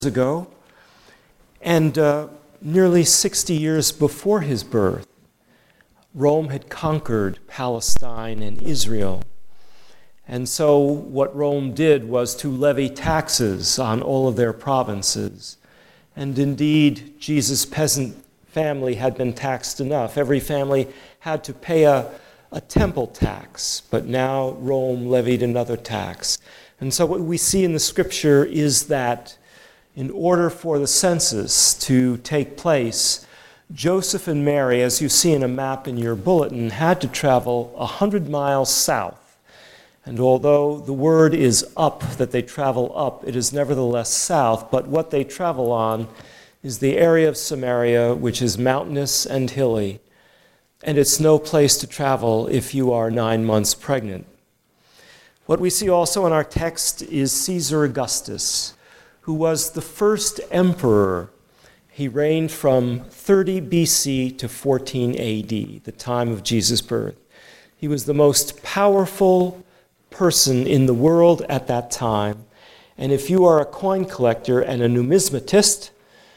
ago, and nearly 60 years before his birth, Rome had conquered Palestine and Israel. And so what Rome did was to levy taxes on all of their provinces. And indeed, Jesus' peasant family had been taxed enough. Every family had to pay a temple tax, but now Rome levied another tax. And so what we see in the scripture is that in order for the census to take place, Joseph and Mary, as you see in a map in your bulletin, had to travel 100 miles south. And although the word is up, that they travel up, it is nevertheless south. But what they travel on is the area of Samaria, which is mountainous and hilly. And it's no place to travel if you are 9 months pregnant. What we see also in our text is Caesar Augustus, who was the first emperor. He reigned from 30 BC to 14 AD, the time of Jesus' birth. He was the most powerful person in the world at that time. And if you are a coin collector and a numismatist,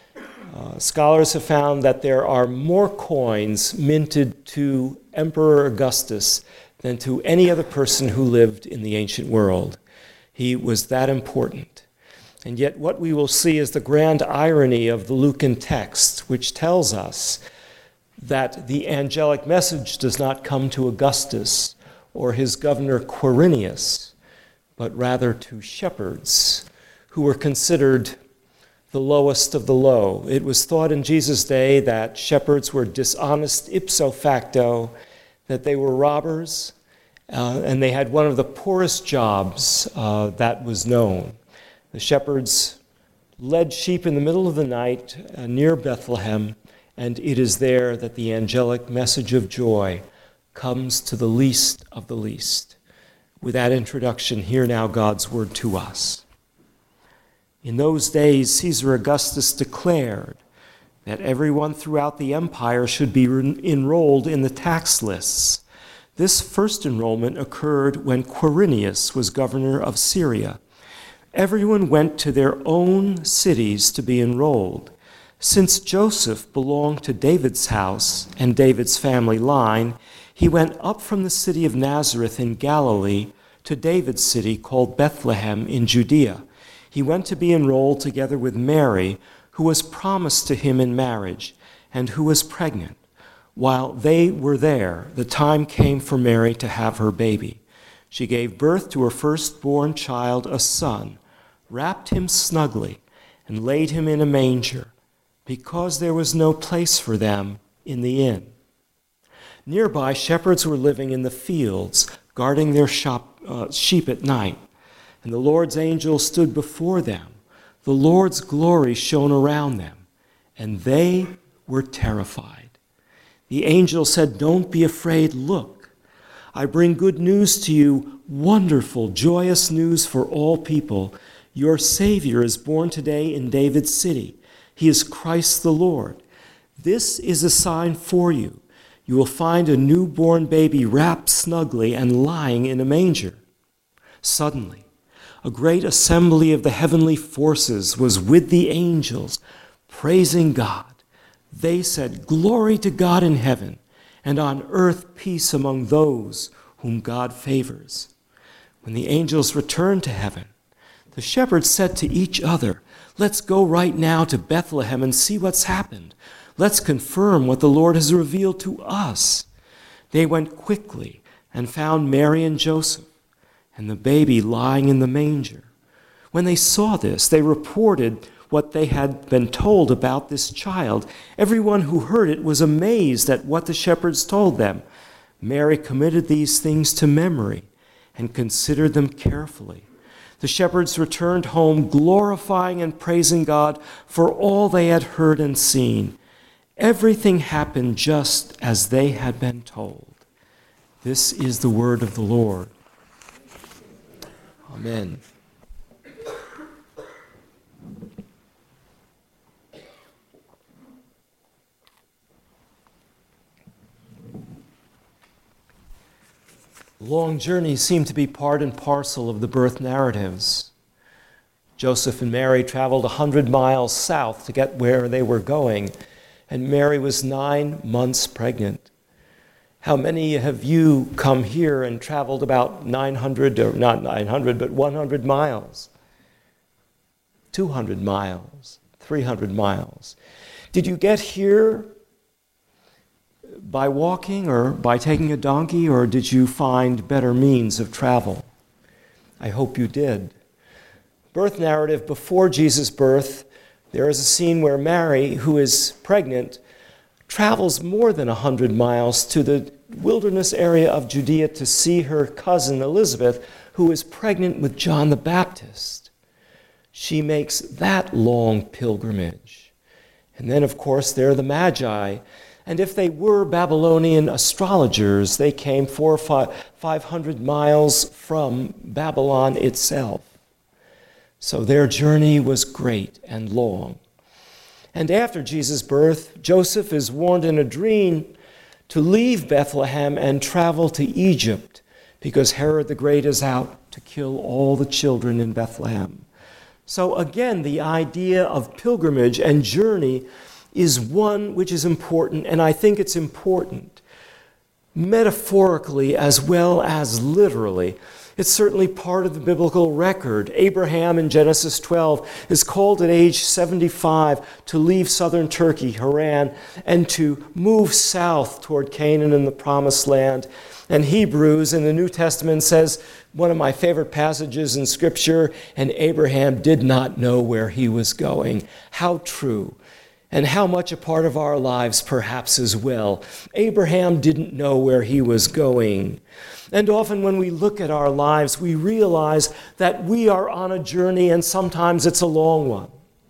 scholars have found that there are more coins minted to Emperor Augustus than to any other person who lived in the ancient world. He was that important. And yet what we will see is the grand irony of the Lucan text, which tells us that the angelic message does not come to Augustus or his governor Quirinius, but rather to shepherds who were considered the lowest of the low. It was thought in Jesus' day that shepherds were dishonest ipso facto, that they were robbers, and they had one of the poorest jobs that was known. The shepherds led sheep in the middle of the night near Bethlehem, and it is there that the angelic message of joy comes to the least of the least. With that introduction, hear now God's word to us. In those days, Caesar Augustus declared that everyone throughout the empire should be enrolled in the tax lists. This first enrollment occurred when Quirinius was governor of Syria. Everyone went to their own cities to be enrolled. Since Joseph belonged to David's house and David's family line, he went up from the city of Nazareth in Galilee to David's city called Bethlehem in Judea. He went to be enrolled together with Mary, who was promised to him in marriage and who was pregnant. While they were there, the time came for Mary to have her baby. She gave birth to her firstborn child, a son, wrapped him snugly, and laid him in a manger, because there was no place for them in the inn. Nearby, shepherds were living in the fields, guarding their sheep at night. And the Lord's angel stood before them. The Lord's glory shone around them, and they were terrified. The angel said, "Don't be afraid. Look, I bring good news to you, wonderful, joyous news for all people. Your Savior is born today in David's city. He is Christ the Lord. This is a sign for you. You will find a newborn baby wrapped snugly and lying in a manger." Suddenly, a great assembly of the heavenly forces was with the angels, praising God. They said, "Glory to God in heaven, and on earth peace among those whom God favors." When the angels returned to heaven, the shepherds said to each other, "Let's go right now to Bethlehem and see what's happened. Let's confirm what the Lord has revealed to us." They went quickly and found Mary and Joseph and the baby lying in the manger. When they saw this, they reported what they had been told about this child. Everyone who heard it was amazed at what the shepherds told them. Mary committed these things to memory and considered them carefully. The shepherds returned home, glorifying and praising God for all they had heard and seen. Everything happened just as they had been told. This is the word of the Lord. Amen. Long journeys seem to be part and parcel of the birth narratives. Joseph and Mary traveled 100 miles south to get where they were going, and Mary was 9 months pregnant. How many have you come here and traveled about 900, or not 900, but 100 miles? 200 miles, 300 miles. Did you get here by walking or by taking a donkey, or did you find better means of travel? I hope you did. Birth narrative before Jesus' birth, there is a scene where Mary, who is pregnant, travels more than 100 miles to the wilderness area of Judea to see her cousin Elizabeth, who is pregnant with John the Baptist. She makes that long pilgrimage. And then, of course, there are the Magi. And if they were Babylonian astrologers, they came 400 or 500 miles from Babylon itself. So their journey was great and long. And after Jesus' birth, Joseph is warned in a dream to leave Bethlehem and travel to Egypt because Herod the Great is out to kill all the children in Bethlehem. So again, the idea of pilgrimage and journey is one which is important, and I think it's important metaphorically as well as literally. It's certainly part of the biblical record. Abraham in Genesis 12 is called at age 75 to leave southern Turkey, Haran, and to move south toward Canaan and the Promised Land. And Hebrews in the New Testament says, one of my favorite passages in Scripture, and Abraham did not know where he was going. How true. And how much a part of our lives perhaps as well. Abraham didn't know where he was going. And often when we look at our lives, we realize that we are on a journey, and sometimes it's a long one.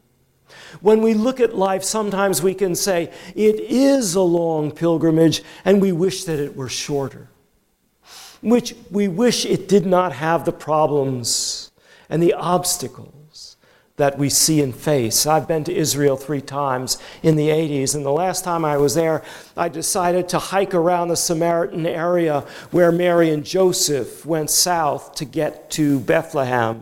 When we look at life, sometimes we can say, it is a long pilgrimage, and we wish that it were shorter. Which we wish it did not have the problems and the obstacles that we see and face. I've been to Israel 3 times in the 80s, and the last time I was there, I decided to hike around the Samaritan area where Mary and Joseph went south to get to Bethlehem.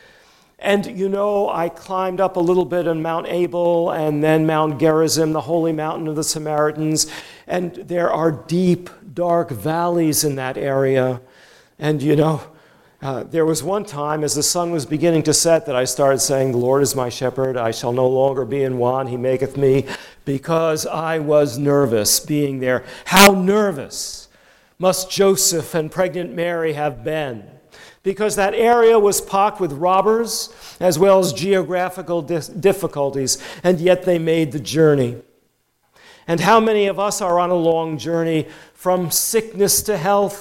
And you know, I climbed up a little bit on Mount Abel and then Mount Gerizim, the holy mountain of the Samaritans, and there are deep, dark valleys in that area. And you know, there was one time as the sun was beginning to set that I started saying, the Lord is my shepherd, I shall no longer be in want, he maketh me, because I was nervous being there. How nervous must Joseph and pregnant Mary have been? Because that area was pocked with robbers as well as geographical difficulties, and yet they made the journey. And how many of us are on a long journey from sickness to health?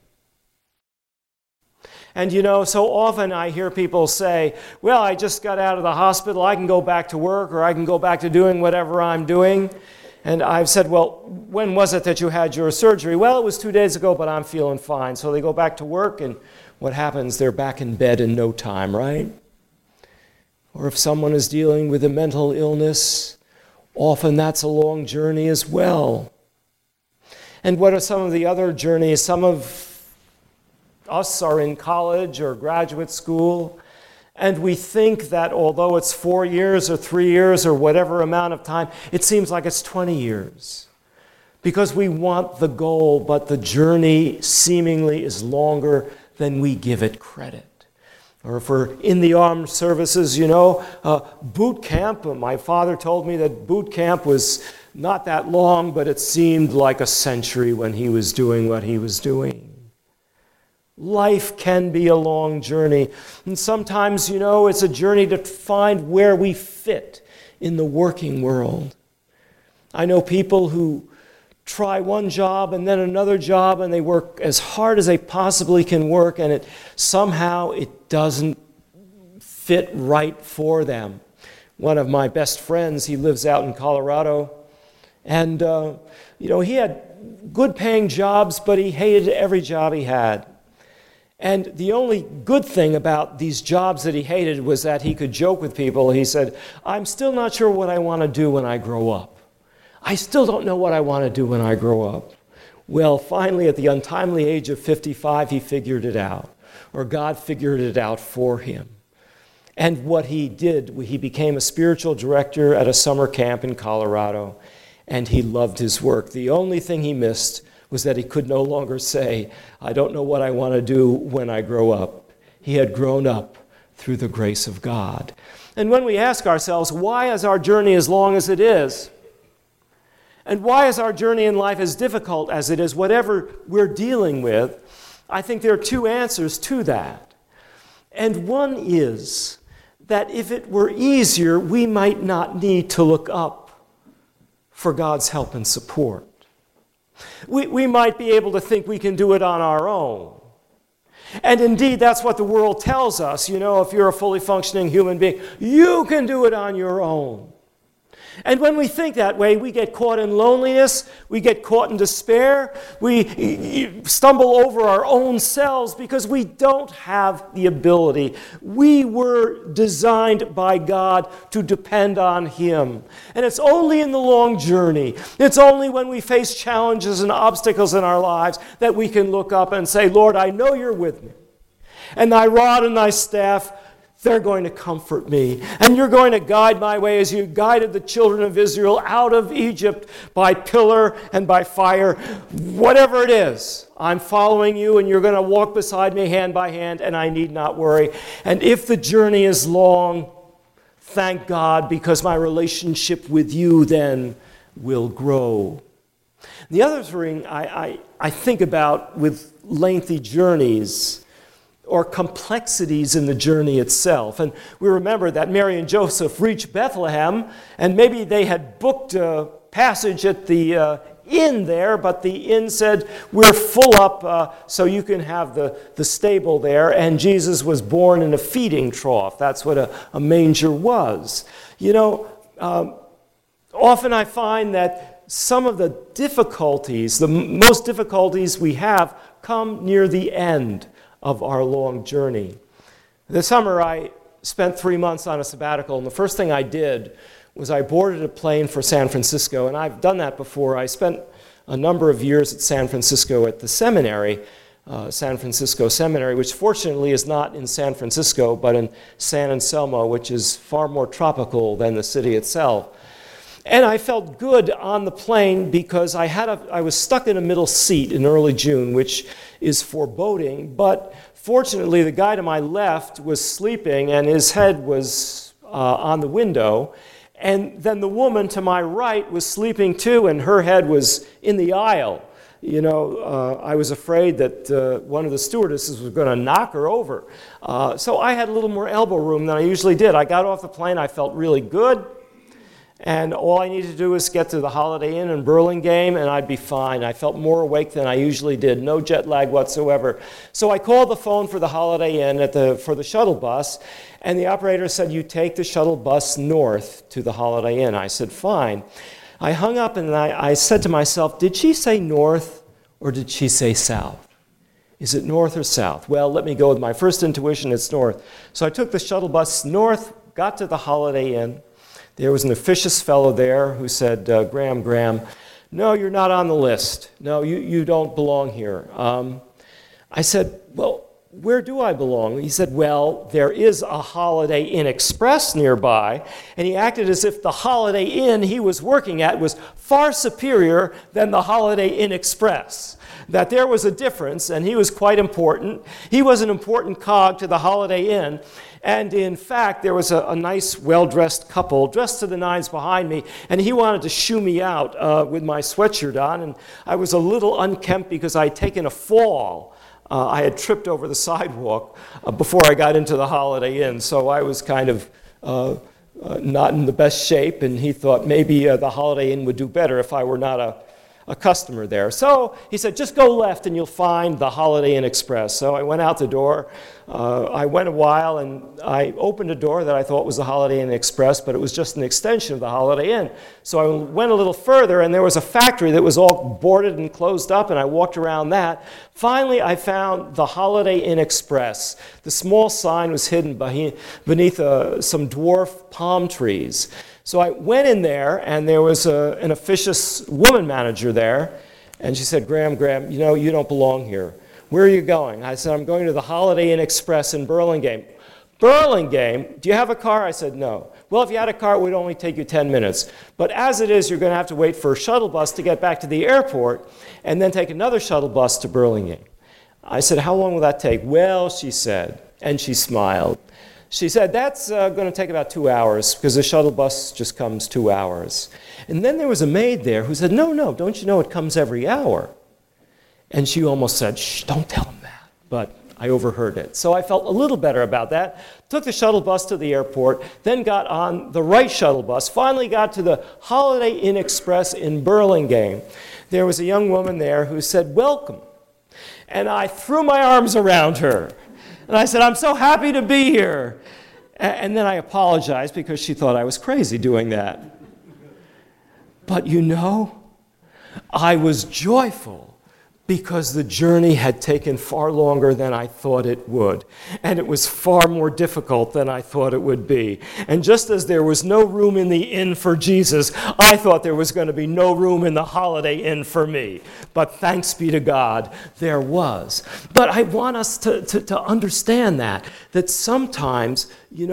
And you know, so often I hear people say, well, I just got out of the hospital, I can go back to work, or I can go back to doing whatever I'm doing. And I've said, well, when was it that you had your surgery? Well, it was 2 days ago, but I'm feeling fine. So they go back to work, and what happens? They're back in bed in no time, right? Or if someone is dealing with a mental illness, often that's a long journey as well. And what are some of the other journeys? Some of us are in college or graduate school, and we think that although it's 4 years or 3 years or whatever amount of time, it seems like it's 20 years. Because we want the goal, but the journey seemingly is longer than we give it credit. Or if we're in the armed services, you know, boot camp, my father told me that boot camp was not that long, but it seemed like a century when he was doing what he was doing. Life can be a long journey. And sometimes, you know, it's a journey to find where we fit in the working world. I know people who try one job and then another job, and they work as hard as they possibly can work, and somehow it doesn't fit right for them. One of my best friends, he lives out in Colorado, and you know, he had good paying jobs, but he hated every job he had. And the only good thing about these jobs that he hated was that he could joke with people. He said, I'm still not sure what I want to do when I grow up. I still don't know what I want to do when I grow up. Well, finally, at the untimely age of 55, he figured it out, or God figured it out for him. And what he did, he became a spiritual director at a summer camp in Colorado, and he loved his work. The only thing he missed was that he could no longer say, I don't know what I want to do when I grow up. He had grown up through the grace of God. And when we ask ourselves, why is our journey as long as it is? And why is our journey in life as difficult as it is, whatever we're dealing with? I think there are two answers to that. And one is that if it were easier, we might not need to look up for God's help and support. We might be able to think we can do it on our own. And indeed, that's what the world tells us. You know, if you're a fully functioning human being, you can do it on your own. And when we think that way, we get caught in loneliness, we get caught in despair, we stumble over our own selves because we don't have the ability. We were designed by God to depend on Him. And it's only in the long journey, it's only when we face challenges and obstacles in our lives that we can look up and say, Lord, I know you're with me. And thy rod and thy staff, they're going to comfort me. And you're going to guide my way as you guided the children of Israel out of Egypt by pillar and by fire. Whatever it is, I'm following you and you're going to walk beside me hand by hand and I need not worry. And if the journey is long, thank God, because my relationship with you then will grow. The other thing I think about with lengthy journeys or complexities in the journey itself. And we remember that Mary and Joseph reached Bethlehem, and maybe they had booked a passage at the inn there, but the inn said, we're full up, so you can have the stable there. And Jesus was born in a feeding trough. That's what a manger was. You know, often I find that some of the difficulties, the most difficulties we have, come near the end of our long journey. This summer I spent 3 months on a sabbatical, and the first thing I did was I boarded a plane for San Francisco, and I've done that before. I spent a number of years at San Francisco at the seminary, San Francisco Seminary, which fortunately is not in San Francisco, but in San Anselmo, which is far more tropical than the city itself. And I felt good on the plane because I was stuck in a middle seat in early June, which is foreboding. But fortunately, the guy to my left was sleeping, and his head was on the window. And then the woman to my right was sleeping too, and her head was in the aisle. You know, I was afraid that one of the stewardesses was going to knock her over. So I had a little more elbow room than I usually did. I got off the plane, I felt really good. And all I needed to do was get to the Holiday Inn in Burlingame, and I'd be fine. I felt more awake than I usually did, no jet lag whatsoever. So I called the phone for the Holiday Inn for the shuttle bus, and the operator said, you take the shuttle bus north to the Holiday Inn. I said, fine. I hung up, and I said to myself, did she say north or did she say south? Is it north or south? Well, let me go with my first intuition, it's north. So I took the shuttle bus north, got to the Holiday Inn. There was an officious fellow there who said, Graham, no, you're not on the list. No, you don't belong here. I said, well, where do I belong? He said, well, there is a Holiday Inn Express nearby. And he acted as if the Holiday Inn he was working at was far superior than the Holiday Inn Express. That there was a difference, and he was quite important. He was an important cog to the Holiday Inn. And in fact, there was a nice, well-dressed couple, dressed to the nines behind me, and he wanted to shoo me out with my sweatshirt on, and I was a little unkempt because I had taken a fall. I had tripped over the sidewalk before I got into the Holiday Inn, so I was kind of not in the best shape, and he thought maybe the Holiday Inn would do better if I were not a customer there. So he said, just go left and you'll find the Holiday Inn Express. So I went out the door. I went a while and I opened a door that I thought was the Holiday Inn Express, but it was just an extension of the Holiday Inn. So I went a little further and there was a factory that was all boarded and closed up, and I walked around that. Finally, I found the Holiday Inn Express. The small sign was hidden beneath some dwarf palm trees. So I went in there, and there was an officious woman manager there, and she said, Graham, you know, you don't belong here. Where are you going? I said, I'm going to the Holiday Inn Express in Burlingame. Burlingame, do you have a car? I said, no. Well, if you had a car, it would only take you 10 minutes. But as it is, you're going to have to wait for a shuttle bus to get back to the airport and then take another shuttle bus to Burlingame. I said, how long will that take? Well, she said, and she smiled. She said, that's going to take about 2 hours because the shuttle bus just comes 2 hours. And then there was a maid there who said, no, don't you know it comes every hour? And she almost said, shh, don't tell him that. But I overheard it. So I felt a little better about that. Took the shuttle bus to the airport, then got on the right shuttle bus, finally got to the Holiday Inn Express in Burlingame. There was a young woman there who said, welcome. And I threw my arms around her. And I said, I'm so happy to be here. And then I apologized because she thought I was crazy doing that. But you know, I was joyful because the journey had taken far longer than I thought it would. And it was far more difficult than I thought it would be. And just as there was no room in the inn for Jesus, I thought there was going to be no room in the Holiday Inn for me. But thanks be to God, there was. But I want us to understand that sometimes,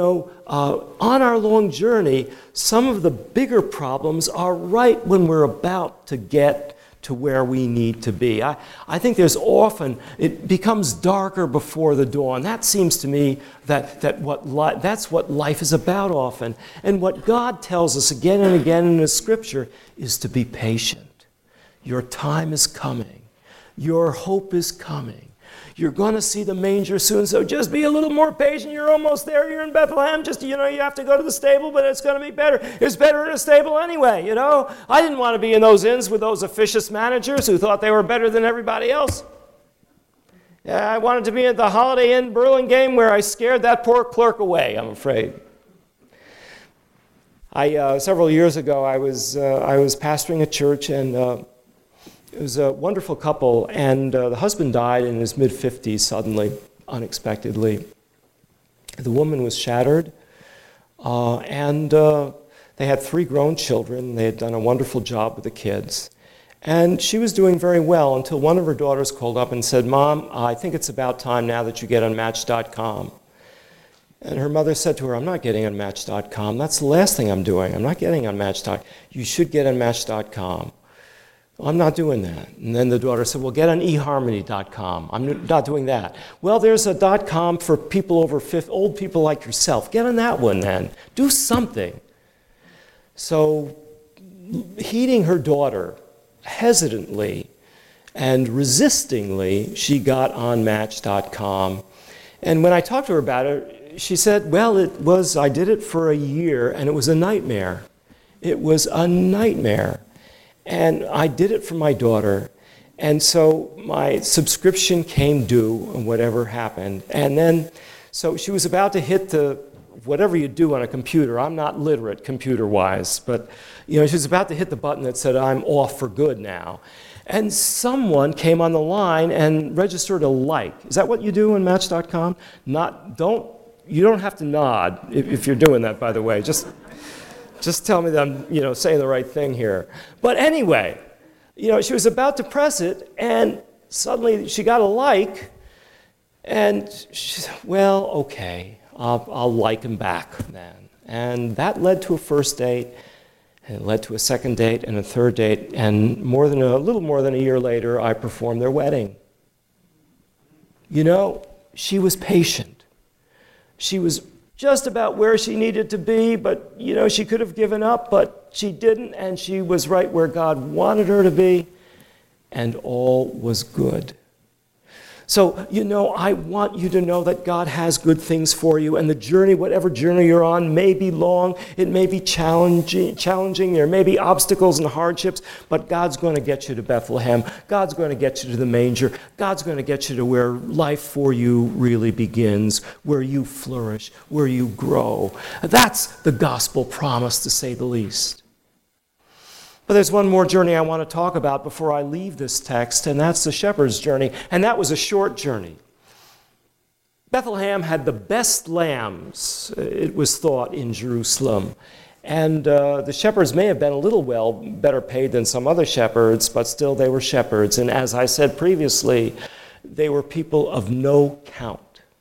on our long journey, some of the bigger problems are right when we're about to get to where we need to be. I think there's often, it becomes darker before the dawn. That seems to me that's what life is about often. And what God tells us again and again in the Scripture is to be patient. Your time is coming. Your hope is coming. You're going to see the manger soon, so just be a little more patient. You're almost there. You're in Bethlehem. Just, you have to go to the stable, but it's going to be better. It's better in a stable anyway, I didn't want to be in those inns with those officious managers who thought they were better than everybody else. Yeah, I wanted to be at the Holiday Inn Burlingame where I scared that poor clerk away, I'm afraid. Several years ago, I was pastoring a church, and it was a wonderful couple, and the husband died in his mid-50s suddenly, unexpectedly. The woman was shattered, and they had 3 grown children. They had done a wonderful job with the kids. And she was doing very well until one of her daughters called up and said, Mom, I think it's about time now that you get on Match.com. And her mother said to her, I'm not getting on Match.com. That's the last thing I'm doing. I'm not getting on Match.com. You should get on Match.com. I'm not doing that. And then the daughter said, well, get on eHarmony.com. I'm not doing that. Well, there's a .com for people over 50, old people like yourself. Get on that one then. Do something. So, heeding her daughter, hesitantly and resistingly, she got on Match.com. And when I talked to her about it, she said, well, I did it for a year, and it was a nightmare. It was a nightmare. And I did it for my daughter, and so my subscription came due, and whatever happened. And then, so she was about to hit whatever you do on a computer. I'm not literate computer-wise, but she was about to hit the button that said, I'm off for good now. And someone came on the line and registered a like. Is that what you do on Match.com? You don't have to nod if you're doing that, by the way. Just tell me that I'm, saying the right thing here. But anyway, she was about to press it, and suddenly she got a like, and she said, well, okay, I'll like him back then. And that led to a first date, and it led to a second date and a third date, and a little more than a year later, I performed their wedding. She was patient. She was just about where she needed to be, but, she could have given up, but she didn't, and she was right where God wanted her to be, and all was good. So, I want you to know that God has good things for you, and the journey, whatever journey you're on, may be long, it may be challenging, there may be obstacles and hardships, but God's going to get you to Bethlehem. God's going to get you to the manger. God's going to get you to where life for you really begins, where you flourish, where you grow. That's the gospel promise, to say the least. But there's one more journey I want to talk about before I leave this text, and that's the shepherd's journey, and that was a short journey. Bethlehem had the best lambs, it was thought, in Jerusalem. And the shepherds may have been a little better paid than some other shepherds, but still they were shepherds. And as I said previously, they were people of no count.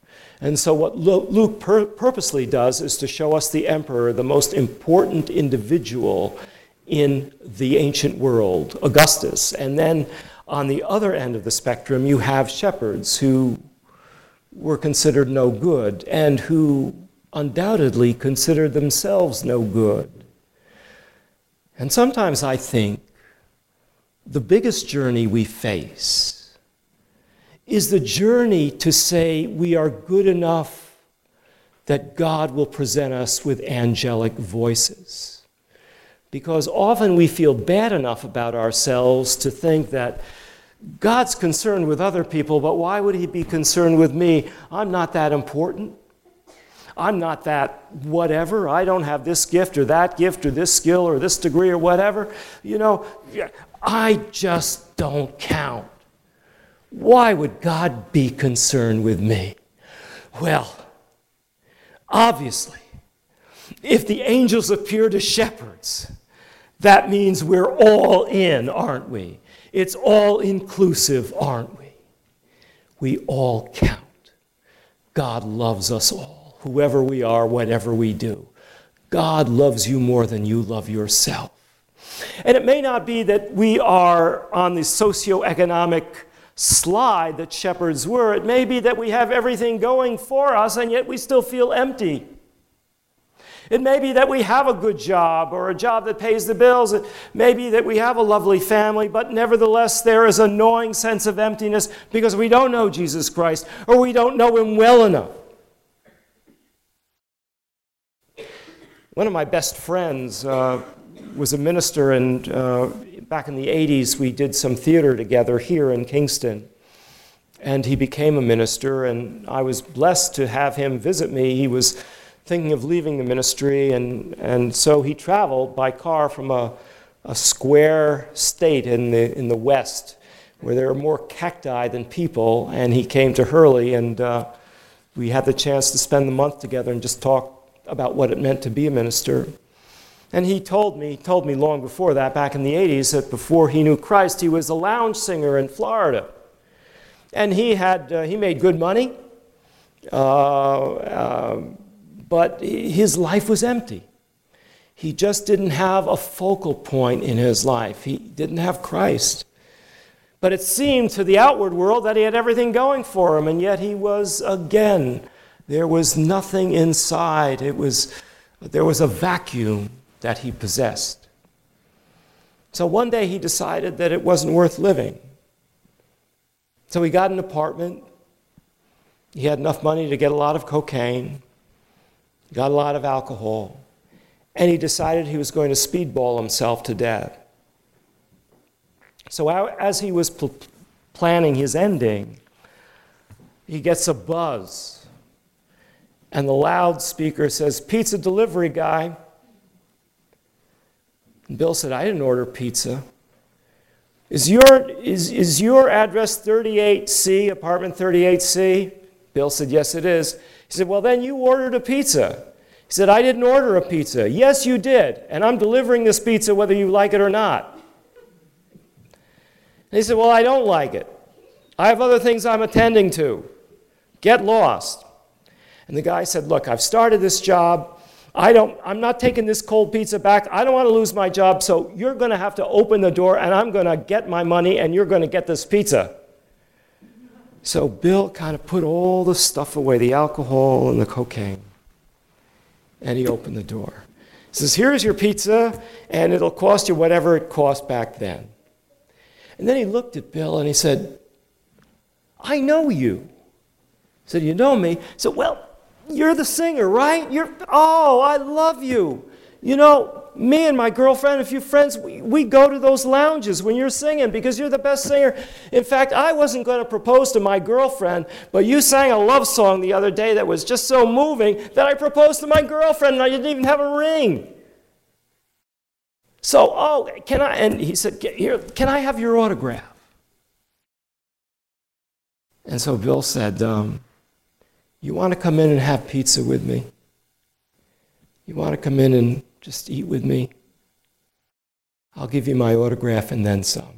And so what Luke purposely does is to show us the emperor, the most important individual in the ancient world, Augustus. And then on the other end of the spectrum, you have shepherds who were considered no good and who undoubtedly considered themselves no good. And sometimes I think the biggest journey we face is the journey to say we are good enough that God will present us with angelic voices. Because often we feel bad enough about ourselves to think that God's concerned with other people, but why would he be concerned with me? I'm not that important. I'm not that whatever. I don't have this gift or this skill or this degree or whatever. You know, I just don't count. Why would God be concerned with me? Well, obviously, if the angels appear to shepherds, that means we're all in, aren't we? It's all inclusive, aren't we? We all count. God loves us all, whoever we are, whatever we do. God loves you more than you love yourself. And it may not be that we are on the socioeconomic slide that shepherds were. It may be that we have everything going for us, and yet we still feel empty. It may be that we have a good job or a job that pays the bills. It may be that we have a lovely family, but nevertheless there is a gnawing sense of emptiness because we don't know Jesus Christ or we don't know him well enough. One of my best friends was a minister, and back in the 80s we did some theater together here in Kingston. And he became a minister, and I was blessed to have him visit me. He was thinking of leaving the ministry, and so he traveled by car from a square state in the west where there are more cacti than people, and he came to Hurley, and we had the chance to spend the month together and just talk about what it meant to be a minister. And he told me long before that, back in the 80s, that before he knew Christ, he was a lounge singer in Florida. And he made good money, but his life was empty. He just didn't have a focal point in his life. He didn't have Christ. But it seemed to the outward world that he had everything going for him, and yet he was, again, there was nothing inside. There was a vacuum that he possessed. So one day he decided that it wasn't worth living. So he got an apartment. He had enough money to get a lot of cocaine, got a lot of alcohol, and he decided he was going to speedball himself to death. So as he was planning his ending, he gets a buzz, and the loudspeaker says, "Pizza delivery guy." And Bill said, "I didn't order pizza." Is your address 38C, apartment 38C? Bill said, "Yes, it is." He said, "Well, then you ordered a pizza." He said, "I didn't order a pizza." "Yes, you did, and I'm delivering this pizza whether you like it or not." And he said, "Well, I don't like it. I have other things I'm attending to. Get lost." And the guy said, "Look, I've started this job. I'm not taking this cold pizza back. I don't want to lose my job, so you're going to have to open the door, and I'm going to get my money, and you're going to get this pizza." So Bill kind of put all the stuff away, the alcohol and the cocaine, and he opened the door. He says, "Here's your pizza, and it'll cost you whatever it cost back then." And then he looked at Bill, and he said, "I know you." He said, "You know me?" He said, "Well, you're the singer, right? Oh, I love you. You know, me and my girlfriend and a few friends, we go to those lounges when you're singing because you're the best singer. In fact, I wasn't going to propose to my girlfriend, but you sang a love song the other day that was just so moving that I proposed to my girlfriend and I didn't even have a ring. So, can I?" And he said, "Here, can I have your autograph?" And so Bill said, "You want to come in and have pizza with me? You want to come in and just eat with me? I'll give you my autograph and then some."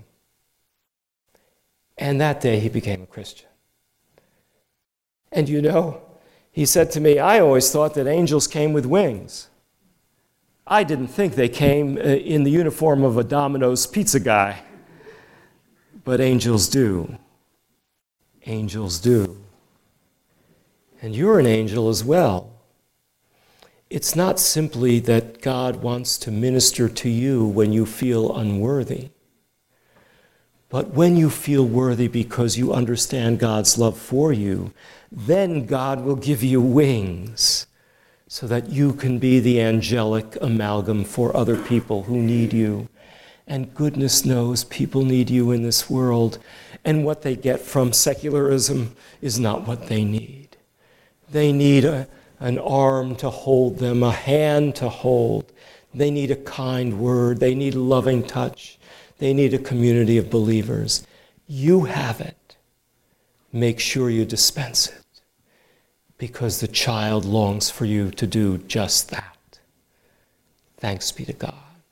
And that day he became a Christian. And you know, He said to me, I always thought that angels came with wings. I didn't think they came in the uniform of a Domino's pizza guy. But angels do. Angels do. And you're an angel as well. It's not simply that God wants to minister to you when you feel unworthy, but when you feel worthy because you understand God's love for you, then God will give you wings so that you can be the angelic amalgam for other people who need you. And goodness knows people need you in this world, and what they get from secularism is not what they need. They need an arm to hold them, a hand to hold. They need a kind word. They need a loving touch. They need a community of believers. You have it. Make sure you dispense it, because the child longs for you to do just that. Thanks be to God.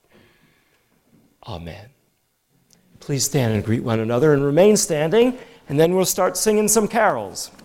Amen. Please stand and greet one another and remain standing, and then we'll start singing some carols.